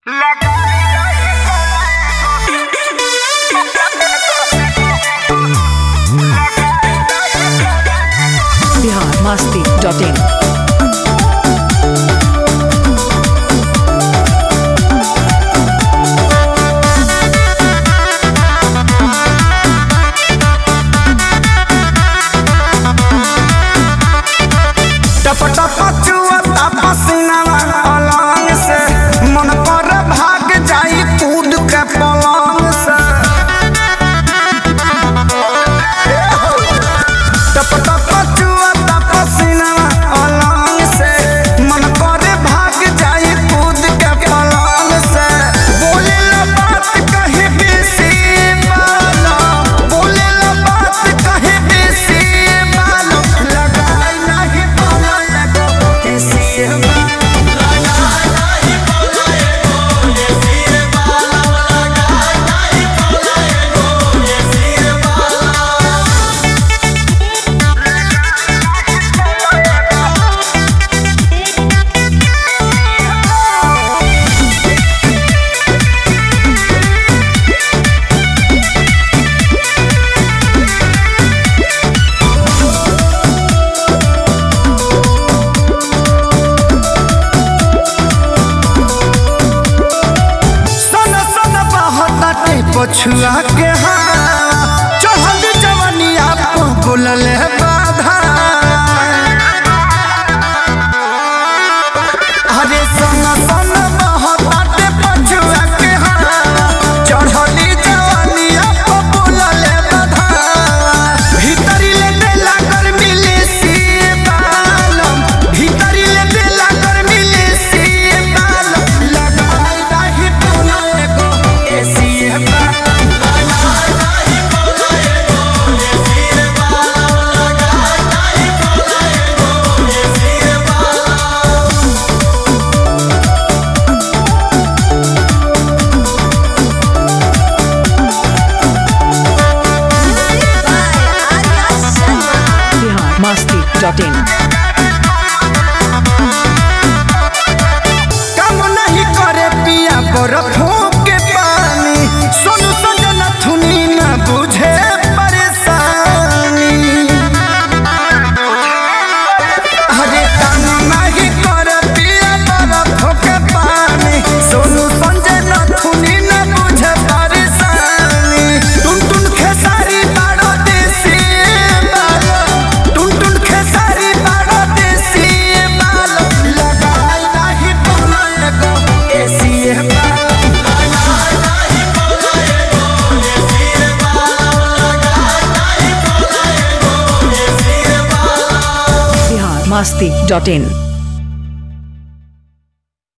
biharmasti.in पछुआ के चढ़ल जवनिया बोलल बाधा हरे सन सन बहताटे पछुआ के चढ़ल जवनिया बोलल बाधा भीतरी ले देला कर मिले सी बालम भीतरी ले देला कर मिले सी बालम लगाई दाही बोला एगो एसी biharmasti.in काम नहीं करे पिया बरफों के पानी सोनू संजना थुनी न बुझे परेशानी हरे काम नहीं करे पिया बरफों के पानी सोनू संजना थुनी न बुझे परेशानी टुन टुन खेसारी बाड़ो देसी बालो टुन टुन खेसारी बाड़ो देसी बालो लगाई नाही बोला एगो एसी biharmasti.in